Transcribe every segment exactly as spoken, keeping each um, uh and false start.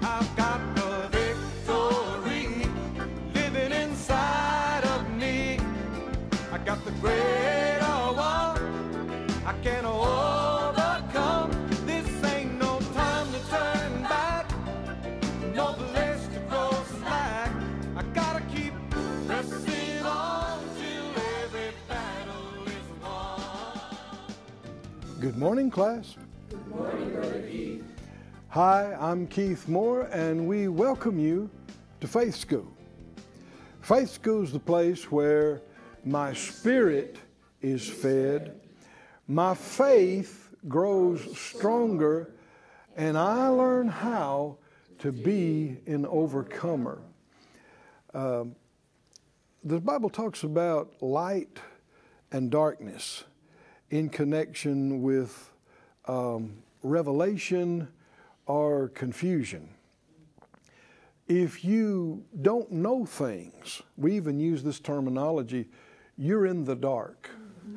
I've got the victory living inside of me. I got the greater one I can overcome. This ain't no time to turn back, no place to go slack. I gotta keep pressing on till every battle is won. Good morning, class. Good morning, Brother Keith. Hi, I'm Keith Moore, and we welcome you to Faith School. Faith School is the place where my spirit is fed, my faith grows stronger, and I learn how to be an overcomer. Um, the Bible talks about light and darkness in connection with um, revelation or confusion. If you don't know things, we even use this terminology, you're in the dark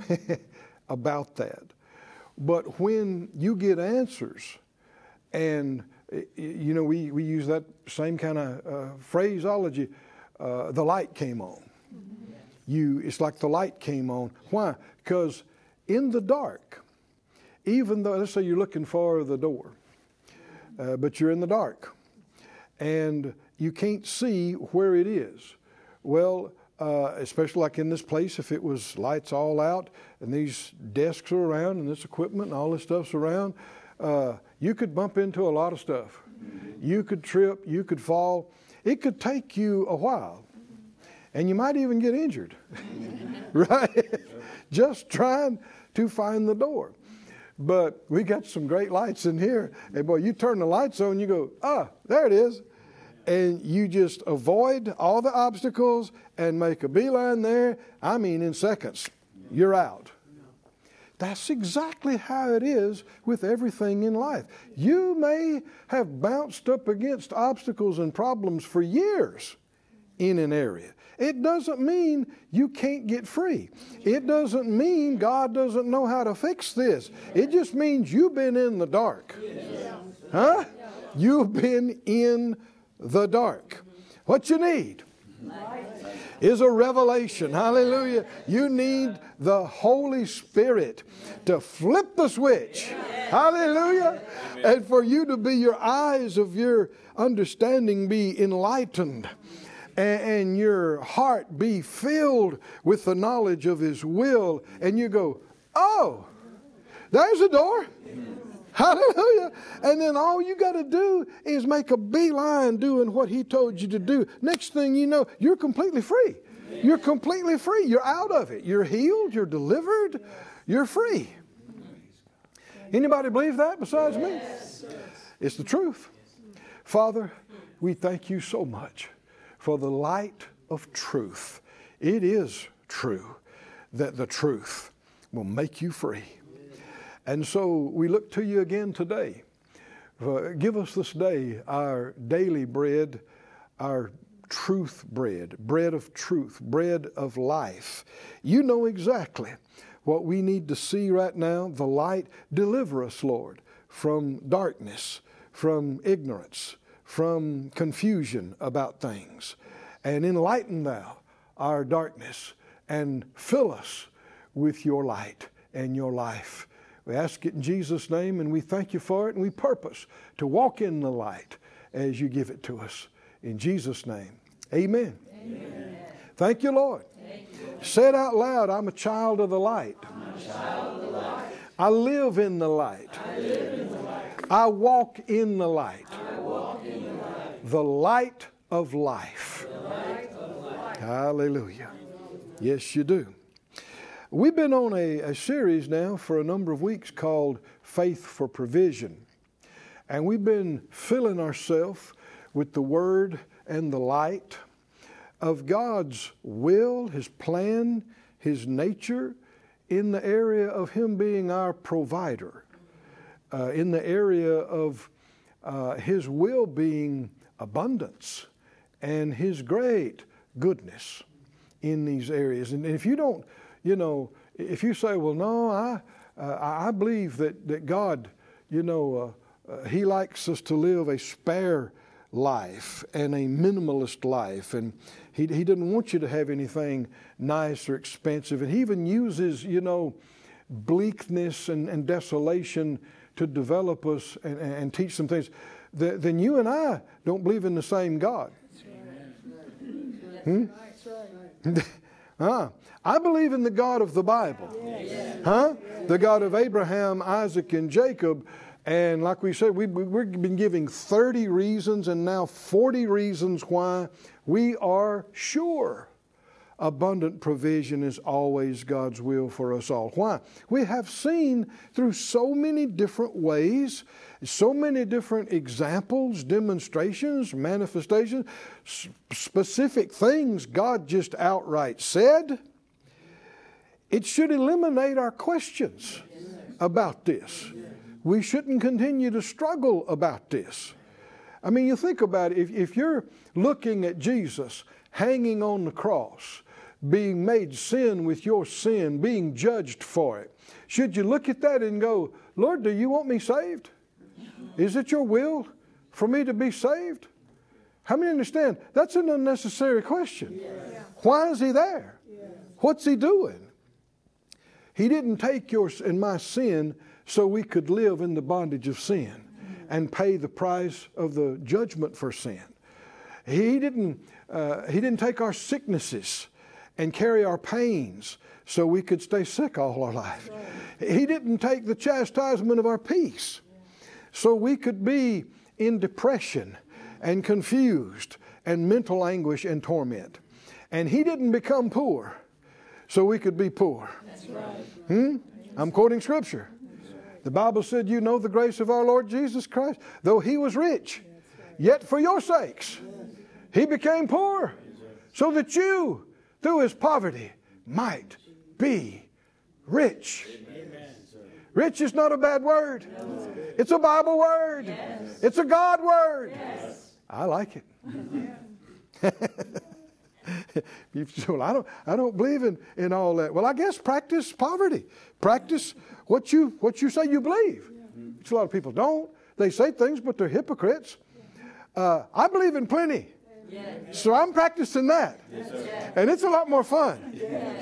about that. But when you get answers, and you know, we, we use that same kind of uh, phraseology, uh, the light came on. You, it's like the light came on. Why? Because in the dark, even though, let's say you're looking for the door, uh, but you're in the dark, and you can't see where it is. Well, uh, especially like in this place, if it was lights all out, and these desks are around, and this equipment and all this stuff's around, uh, you could bump into a lot of stuff. You could trip, you could fall. It could take you a while, and you might even get injured, right? Just trying to find the door. But we got some great lights in here. And boy, you turn the lights on, you go, ah, there it is. And you just avoid all the obstacles and make a beeline there. I mean, in seconds, you're out. That's exactly how it is with everything in life. You may have bounced up against obstacles and problems for years in an area. It doesn't mean you can't get free. It doesn't mean God doesn't know how to fix this. It just means you've been in the dark. Huh? You've been in the dark. What you need is a revelation. Hallelujah. You need the Holy Spirit to flip the switch. Hallelujah. And for you to be, your eyes of your understanding be enlightened, and your heart be filled with the knowledge of His will, and you go, oh, there's a door. Hallelujah. And then all you got to do is make a beeline doing what He told you to do. Next thing you know, you're completely free. You're completely free. You're out of it. You're healed. You're delivered. You're free. Anybody believe that besides me? It's the truth. Father, we thank You so much for the light of truth. It is true that the truth will make you free. And so we look to You again today. Uh, give us this day our daily bread, our truth bread, bread of truth, bread of life. You know exactly what we need to see right now, the light. Deliver us, Lord, from darkness, from ignorance, from confusion about things, and enlighten Thou our darkness and fill us with Your light and Your life. We ask it in Jesus' name, and we thank You for it, and we purpose to walk in the light as You give it to us. In Jesus' name, amen. Amen. Thank You, Lord. Thank you, Lord. Say it out loud. I'm a child of the light. I'm a child of the light. I live in the light. I live in the light. I walk in the light. I walk in the light. The light of life. The light of life. Hallelujah. Yes, you do. We've been on a, a series now for a number of weeks called Faith for Provision. And we've been filling ourselves with the Word and the light of God's will, His plan, His nature, in the area of Him being our provider, uh, in the area of uh, His will being abundance and His great goodness in these areas. And if you don't, you know, if you say, well, no, I uh, I believe that, that God, you know, uh, uh, He likes us to live a spare life and a minimalist life. And he, he didn't want you to have anything nice or expensive. And he even uses, you know, bleakness and, and desolation to develop us and, and teach some things. The, then you and I don't believe in the same God. Hmm? huh? I believe in the God of the Bible. Huh? The God of Abraham, Isaac, and Jacob. And like we said, we, we've been giving thirty reasons and now forty reasons why we are sure abundant provision is always God's will for us all. Why? We have seen through so many different ways, so many different examples, demonstrations, manifestations, specific things God just outright said. It should eliminate our questions about this. We shouldn't continue to struggle about this. I mean, you think about it. If, if you're looking at Jesus hanging on the cross, being made sin with your sin, being judged for it, should you look at that and go, Lord, do you want me saved? Is it your will for me to be saved? How many understand? That's an unnecessary question. Yeah. Why is he there? Yeah. What's he doing? He didn't take your and my sin so we could live in the bondage of sin and pay the price of the judgment for sin. He didn't, uh, he didn't take our sicknesses and carry our pains so we could stay sick all our life. He didn't take the chastisement of our peace so we could be in depression and confused and mental anguish and torment. And he didn't become poor so we could be poor. That's right. Hmm? I'm quoting Scripture. The Bible said, you know the grace of our Lord Jesus Christ, though he was rich, yet for your sakes he became poor, so that you, through his poverty, might be rich. Rich is not a bad word. It's a Bible word. It's a God word. I like it. You say, well, I don't, I don't believe in, in all that. Well, I guess practice poverty. Practice what you what you say you believe. Which a lot of people don't. They say things, but they're hypocrites. Uh, I believe in plenty. So I'm practicing that. And it's a lot more fun.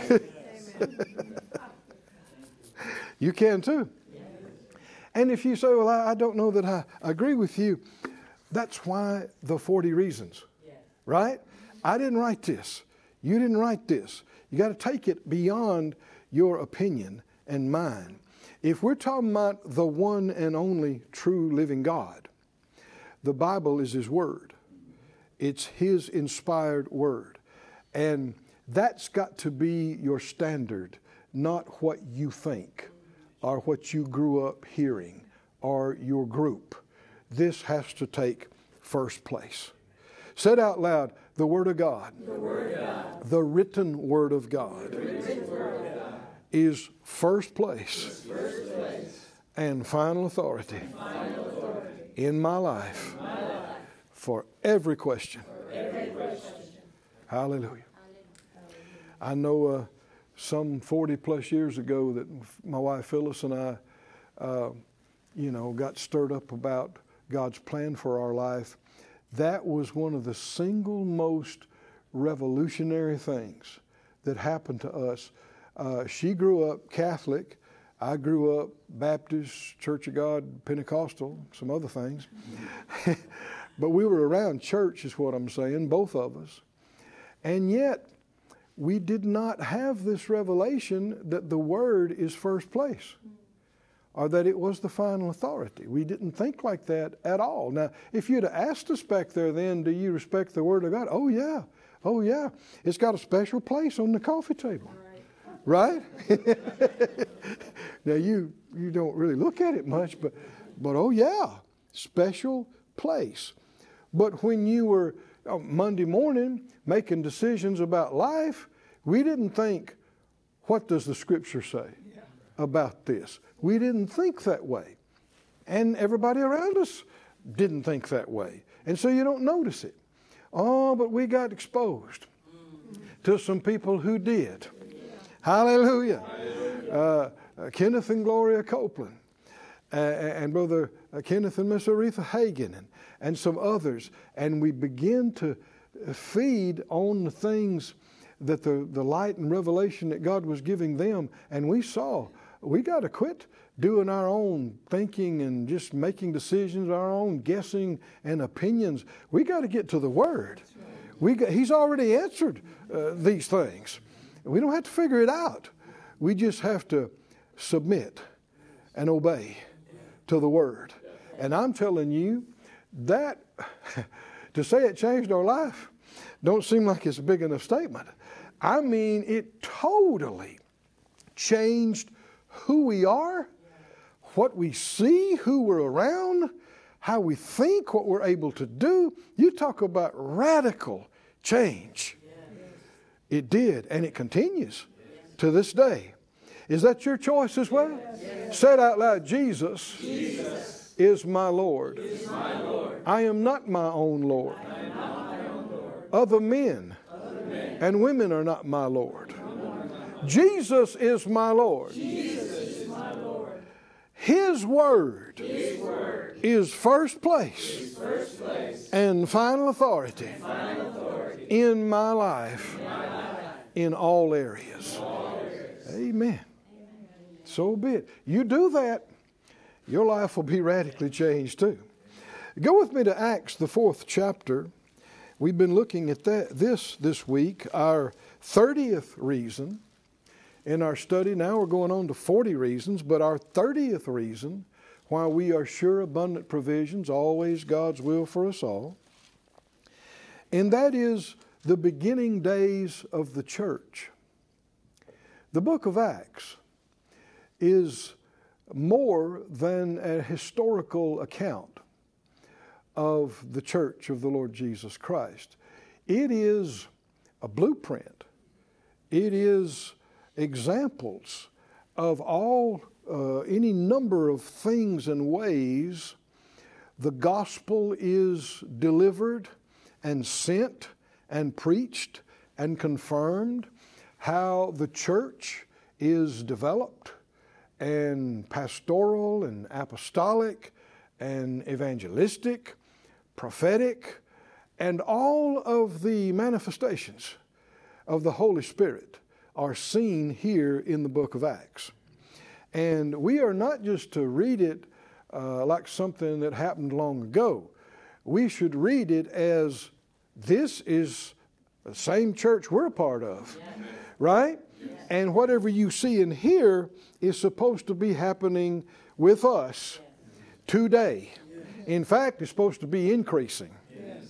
You can too. And if you say, well, I, I don't know that I agree with you, that's why the forty reasons. Right? I didn't write this. You didn't write this. You got to take it beyond your opinion and mine. If we're talking about the one and only true living God, the Bible is his word. It's his inspired word. And that's got to be your standard, not what you think or what you grew up hearing or your group. This has to take first place. Said out loud, the Word of God, the, word of God. the written Word of God, word of God. is first place, first place. and final authority, and final authority. In, my life, in my life for every question. For every question. Hallelujah. I know uh, some forty plus years ago that my wife Phyllis and I, uh, you know, got stirred up about God's plan for our life. That was one of the single most revolutionary things that happened to us. Uh, she grew up Catholic. I grew up Baptist, Church of God, Pentecostal, some other things. But we were around church is what I'm saying, both of us. And yet, we did not have this revelation that the Word is first place, or that it was the final authority. We didn't think like that at all. Now, if you'd have asked us back there then, do you respect the Word of God? Oh, yeah. Oh, yeah. It's got a special place on the coffee table. Right? Now, you you don't really look at it much, but, but oh, yeah, special place. But when you were uh, Monday morning making decisions about life, we didn't think, what does the Scripture say about this? We didn't think that way. And everybody around us didn't think that way. And so you don't notice it. Oh, but we got exposed to some people who did. Yeah. Hallelujah. Hallelujah. Uh, uh, Kenneth and Gloria Copeland. uh, and Brother Kenneth and Miss Aretha Hagen and, and some others, and we begin to feed on the things that the, the light and revelation that God was giving them, and we saw we got to quit doing our own thinking and just making decisions, our own guessing and opinions. We got to get to the Word. We got, He's already answered uh, these things. We don't have to figure it out. We just have to submit and obey to the Word. And I'm telling you, that to say it changed our life don't seem like it's a big enough statement. I mean, it totally changed who we are, what we see, who we're around, how we think, what we're able to do. You talk about radical change. It did, and it continues to this day. Is that your choice as well? Yes. Say it out loud. Jesus, Jesus is my Lord. Is my Lord. I am not my own Lord. I am not my own Lord. Other men, Other men and women are not my Lord. Jesus is my Lord. Jesus is my Lord. His word, His word is first place, is first place and final authority, and final authority in, my life, in my life, in all areas. In all areas. Amen. Amen. So be it. You do that, your life will be radically changed too. Go with me to Acts, the fourth chapter. We've been looking at that this this week, our thirtieth reason. In our study, now we're going on to forty reasons, but our thirtieth reason why we are sure abundant provisions, always God's will for us all, and that is the beginning days of the church. The book of Acts is more than a historical account of the church of the Lord Jesus Christ. It is a blueprint. It is examples of all, uh, any number of things and ways the gospel is delivered and sent and preached and confirmed, how the church is developed and pastoral and apostolic and evangelistic, prophetic, and all of the manifestations of the Holy Spirit are seen here in the book of Acts. And we are not just to read it uh, like something that happened long ago. We should read it as this is the same church we're a part of, yes. Right? Yes. And whatever you see and hear is supposed to be happening with us today. Yes. In fact, it's supposed to be increasing. Yes.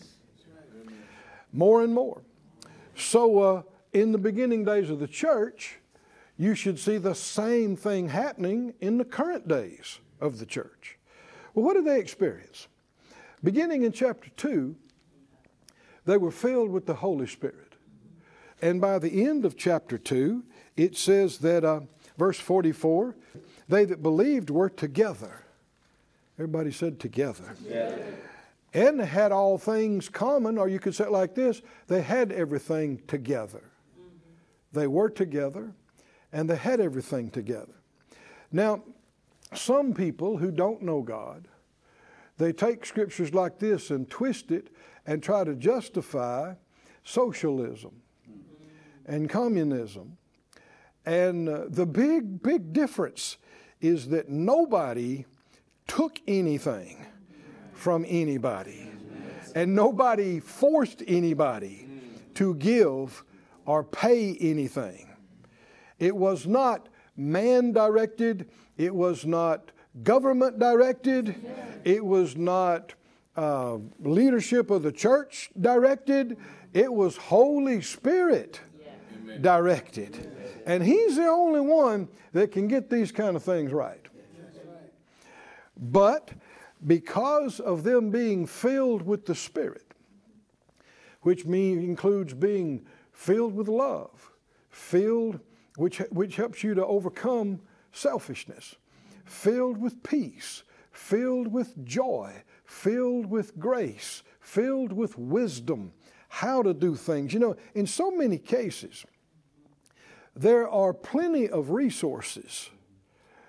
More and more. So, uh, in the beginning days of the church, you should see the same thing happening in the current days of the church. Well, what did they experience? Beginning in chapter two, they were filled with the Holy Spirit. And by the end of chapter two, it says that, uh, verse forty-four, they that believed were together. Everybody said together. Together. And they had all things common, or you could say it like this, they had everything together. They were together, and they had everything together. Now, some people who don't know God, they take scriptures like this and twist it and try to justify socialism and communism. And uh, the big, big difference is that nobody took anything from anybody, and nobody forced anybody to give or pay anything. It was not man-directed. It was not government-directed. It was not uh, leadership of the church directed. It was Holy Spirit directed. And He's the only one that can get these kind of things right. But because of them being filled with the Spirit, which means includes being filled with love, filled, which, which helps you to overcome selfishness, filled with peace, filled with joy, filled with grace, filled with wisdom, how to do things. You know, in so many cases, there are plenty of resources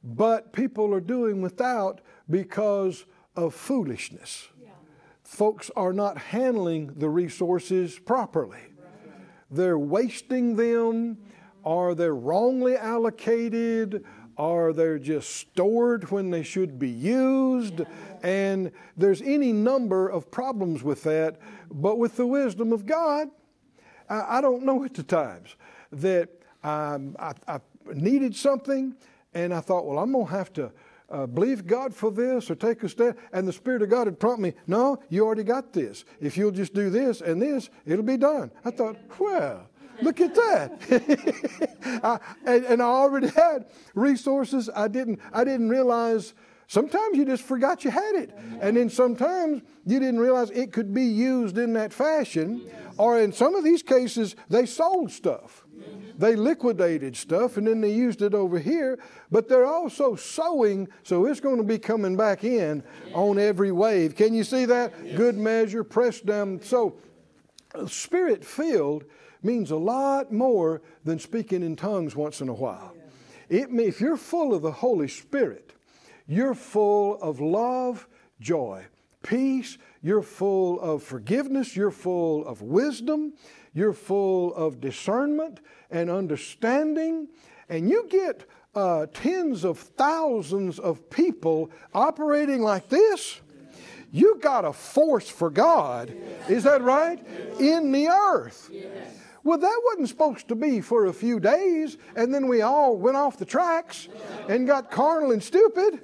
but people are doing without because of foolishness. Yeah. Folks are not handling the resources properly. Right. They're wasting them, or they're wrongly allocated, or they're just stored when they should be used. Yeah. And there's any number of problems with that. But with the wisdom of God, I, I don't know at the times that um, I, I needed something, and I thought, well, I'm going to have to uh, believe God for this or take a step. And the Spirit of God had prompted me, no, you already got this. If you'll just do this and this, it'll be done. I thought, well, look at that. I, and, and I already had resources. I didn't, I didn't realize. Sometimes you just forgot you had it. And then sometimes you didn't realize it could be used in that fashion. Or in some of these cases, they sold stuff. They liquidated stuff and then they used it over here. But they're also sowing, so it's going to be coming back in on every wave. Can you see that? Good measure, pressed down. So Spirit-filled means a lot more than speaking in tongues once in a while. It, if you're full of the Holy Spirit, you're full of love, joy, peace. You're full of forgiveness. You're full of wisdom. You're full of discernment and understanding. And you get uh, tens of thousands of people operating like this. You got a force for God. Is that right? In the earth. Well, that wasn't supposed to be for a few days, and then we all went off the tracks and got carnal and stupid.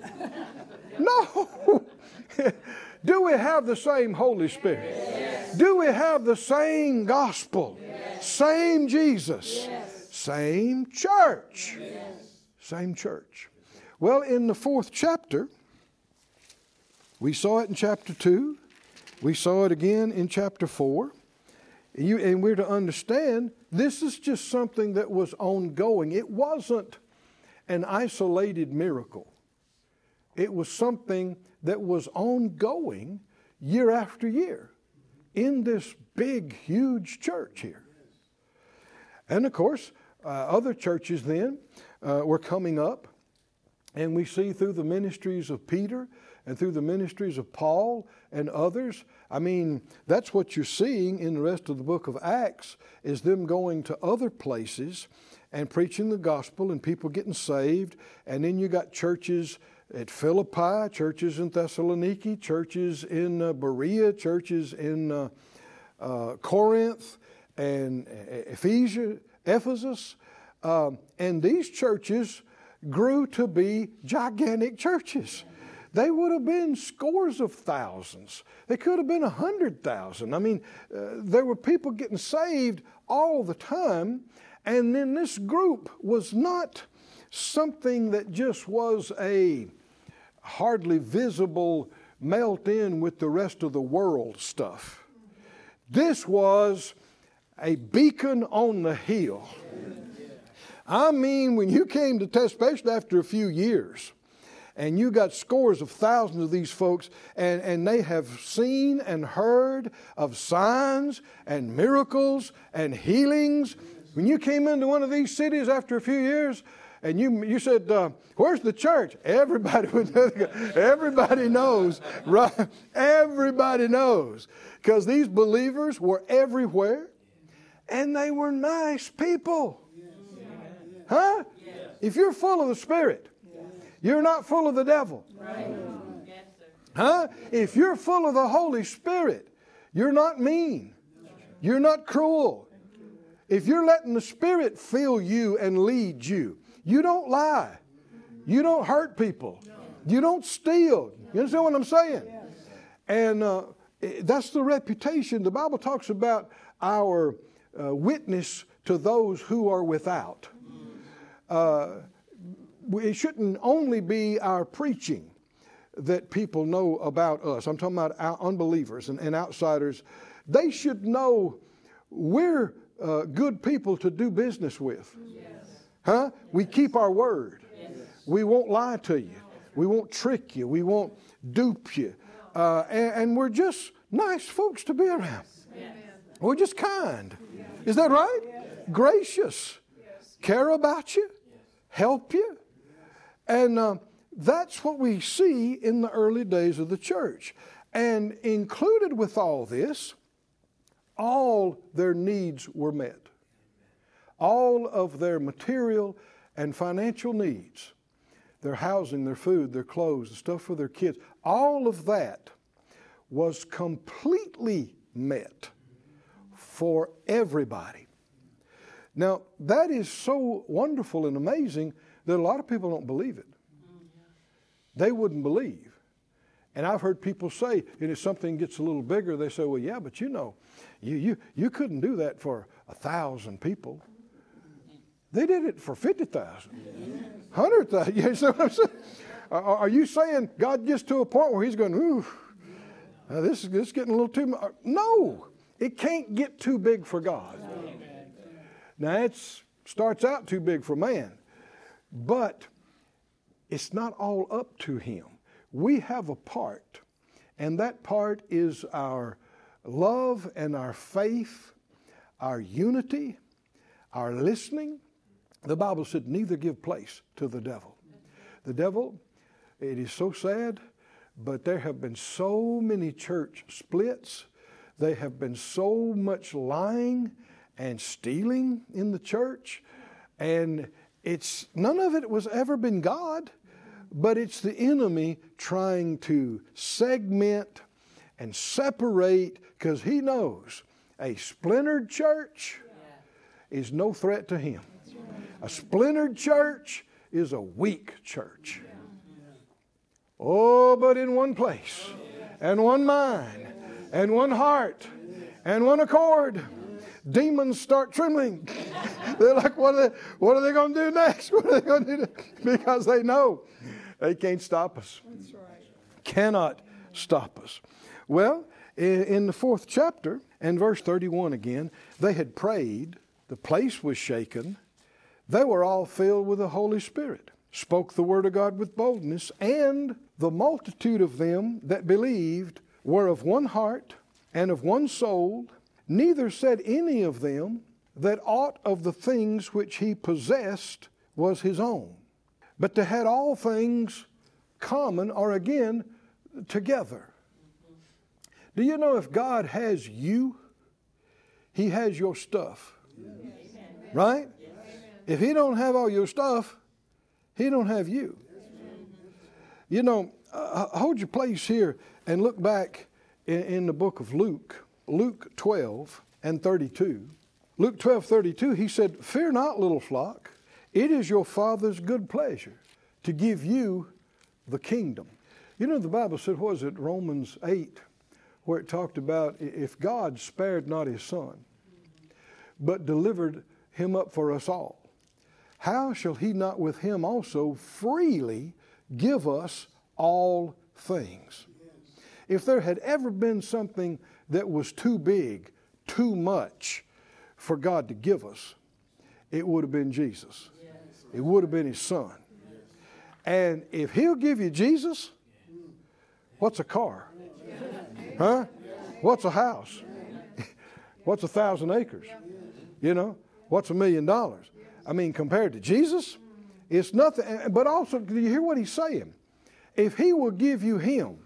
No. Do we have the same Holy Spirit? Yes. Do we have the same gospel? Yes. Same Jesus? Yes. Same church? Yes. Same church. Well, in the fourth chapter, we saw it in chapter two. We saw it again in chapter four. You, and we're to understand this is just something that was ongoing. It wasn't an isolated miracle. It was something that was ongoing year after year in this big, huge church here. And of course, uh, other churches then uh, were coming up, and we see through the ministries of Peter and through the ministries of Paul and others. I mean, that's what you're seeing in the rest of the book of Acts, is them going to other places and preaching the gospel and people getting saved. And then you got churches at Philippi, churches in Thessaloniki, churches in uh, Berea, churches in uh, uh, Corinth and Ephesus, Ephesus. Um, and these churches grew to be gigantic churches. They would have been scores of thousands. They could have been a hundred thousand. I mean, uh, there were people getting saved all the time. And then this group was not something that just was a hardly visible melt in with the rest of the world stuff. This was a beacon on the hill. I mean, when you came to test, especially after a few years, and you got scores of thousands of these folks, and, and they have seen and heard of signs and miracles and healings. When you came into one of these cities after a few years, and you you said, uh, where's the church? Everybody would know. Everybody knows, right? Everybody knows. Because these believers were everywhere, and they were nice people. Huh? If you're full of the Spirit, you're not full of the devil. Huh? If you're full of the Holy Spirit, you're not mean. You're not cruel. If you're letting the Spirit fill you and lead you, you don't lie. You don't hurt people. You don't steal. You understand what I'm saying? And uh, that's the reputation. The Bible talks about our uh, witness to those who are without. Uh, it shouldn't only be our preaching that people know about us. I'm talking about unbelievers and, and outsiders. They should know we're uh, good people to do business with. Yes. Huh? We keep our word. Yes. We won't lie to you. We won't trick you. We won't dupe you. Uh, and, and we're just nice folks to be around. Yes. We're just kind. Yes. Is that right? Yes. Gracious. Yes. Care about you. Help you. And uh, that's what we see in the early days of the church. And included with all this, all their needs were met. All of their material and financial needs, their housing, their food, their clothes, the stuff for their kids, all of that was completely met for everybody. Now, that is so wonderful and amazing that a lot of people don't believe it. They wouldn't believe. And I've heard people say, and if something gets a little bigger, they say, well, yeah, but you know, you you, you couldn't do that for a thousand people. They did it for fifty thousand, one hundred thousand. You know what I'm saying? Are you saying God gets to a point where he's going, ooh, uh, this, is, this is getting a little too much? No, it can't get too big for God. Now, it starts out too big for man, but it's not all up to him. We have a part, and that part is our love and our faith, our unity, our listening. The Bible said, neither give place to the devil. The devil, it is so sad, but there have been so many church splits. There have been so much lying and stealing in the church. And it's none of it was ever been God, but it's the enemy trying to segment and separate, because he knows a splintered church is no threat to him. A splintered church is a weak church. Oh, but in one place, and one mind, and one heart, and one accord, demons start trembling. They're like, what are they, what are they going to do next? What are they going to do next? Because they know they can't stop us. That's right. Cannot stop us. Well, in, in the fourth chapter, and verse thirty-one again, they had prayed, the place was shaken, they were all filled with the Holy Spirit, spoke the word of God with boldness, and the multitude of them that believed were of one heart and of one soul. Neither said any of them that aught of the things which he possessed was his own, but they had all things common, or again, together. Do you know if God has you, he has your stuff? Amen. Right? Yes. If he don't have all your stuff, he don't have you. Amen. You know, uh, hold your place here and look back in, in the book of Luke, Luke twelve and thirty-two. Luke twelve, thirty-two, he said, fear not, little flock, it is your Father's good pleasure to give you the kingdom. You know, the Bible said, what was it, Romans eight, where it talked about if God spared not his Son, but delivered him up for us all, how shall he not with him also freely give us all things? If there had ever been something that was too big, too much for God to give us, it would have been Jesus. It would have been his Son. And if he'll give you Jesus, what's a car? Huh? What's a house? What's a thousand acres? You know, what's a million dollars? I mean, compared to Jesus, it's nothing. But also, do you hear what he's saying? If he will give you him,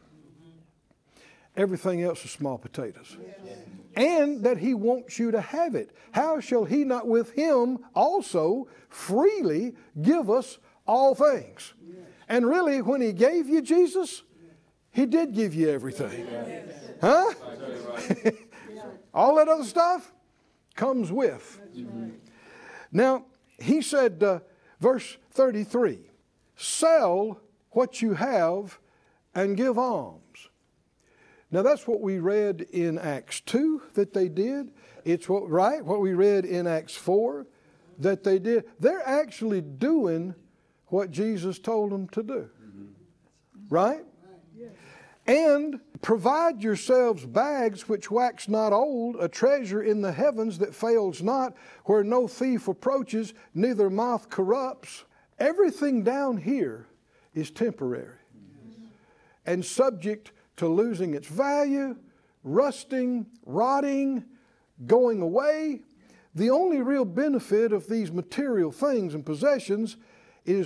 everything else is small potatoes. And that he wants you to have it. How shall he not with him also freely give us all things? And really, when he gave you Jesus, he did give you everything. Huh? All that other stuff comes with. Now, he said, uh, verse thirty-three, sell what you have and give alms. Now, that's what we read in Acts two that they did. It's what, right, what we read in Acts four that they did. They're actually doing what Jesus told them to do. Right? And provide yourselves bags which wax not old, a treasure in the heavens that fails not, where no thief approaches, neither moth corrupts. Everything down here is temporary and subject to losing its value, rusting, rotting, going away. The only real benefit of these material things and possessions is the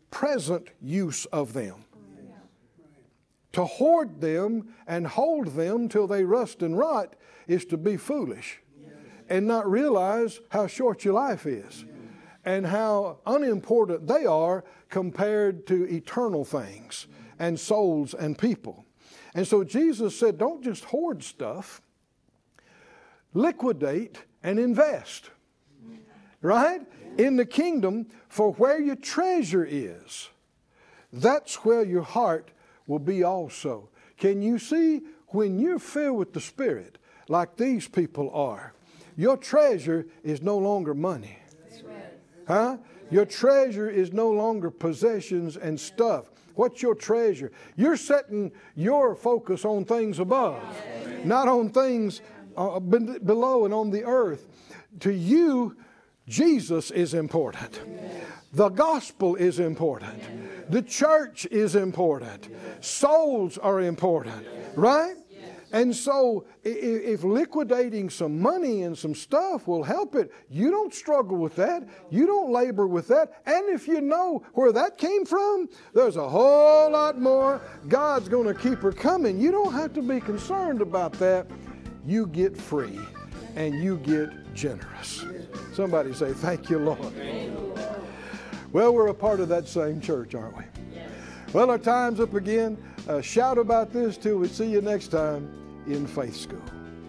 present use of them. To hoard them and hold them till they rust and rot is to be foolish and not realize how short your life is and how unimportant they are compared to eternal things and souls and people. And so Jesus said, don't just hoard stuff, liquidate and invest. Right? In the kingdom, for where your treasure is, that's where your heart will be also. Can you see, when you're filled with the Spirit, like these people are, your treasure is no longer money. Huh? Your treasure is no longer possessions and stuff. What's your treasure? You're setting your focus on things above, not on things uh, below and on the earth. To you, Jesus is important. The gospel is important. The church is important. Souls are important. Right? And so if liquidating some money and some stuff will help it, you don't struggle with that. You don't labor with that. And if you know where that came from, there's a whole lot more. God's going to keep her coming. You don't have to be concerned about that. You get free and you get generous. Somebody say, thank you, Lord. Well, we're a part of that same church, aren't we? Well, our time's up again. Uh, shout about this till we see you next time in Faith School.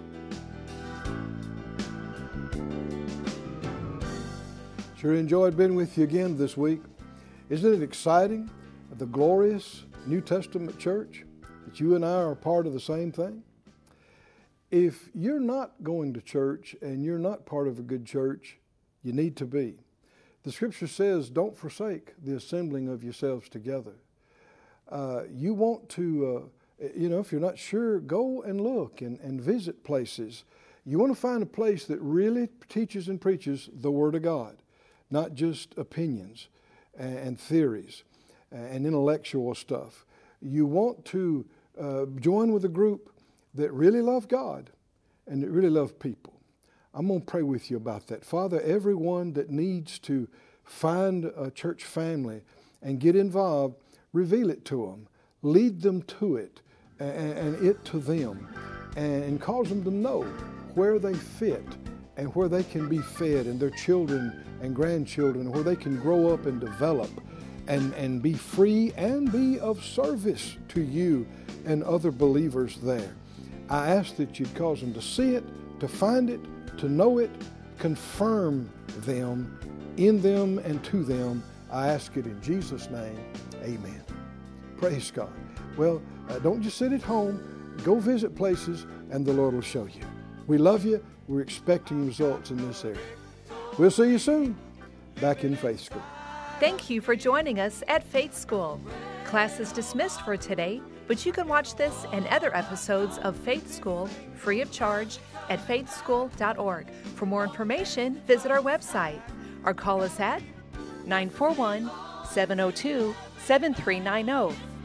Sure enjoyed being with you again this week. Isn't it exciting, the glorious New Testament church, that you and I are part of the same thing? If you're not going to church and you're not part of a good church, you need to be. The scripture says, don't forsake the assembling of yourselves together. Uh, you want to, uh, you know, if you're not sure, go and look and, and visit places. You want to find a place that really teaches and preaches the Word of God, not just opinions and, and theories and intellectual stuff. You want to uh, join with a group that really love God and that really love people. I'm going to pray with you about that. Father, everyone that needs to find a church family and get involved, reveal it to them, lead them to it, and, and it to them, and cause them to know where they fit and where they can be fed, and their children and grandchildren, where they can grow up and develop and, and be free and be of service to you and other believers there. I ask that you'd cause them to see it, to find it, to know it, confirm them, in them and to them. I ask it in Jesus' name. Amen. Praise God. Well, uh, don't just sit at home. Go visit places and the Lord will show you. We love you. We're expecting results in this area. We'll see you soon back in Faith School. Thank you for joining us at Faith School. Class is dismissed for today, but you can watch this and other episodes of Faith School free of charge at faith school dot org. For more information, visit our website or call us at nine four one, seven oh two, seven three nine oh.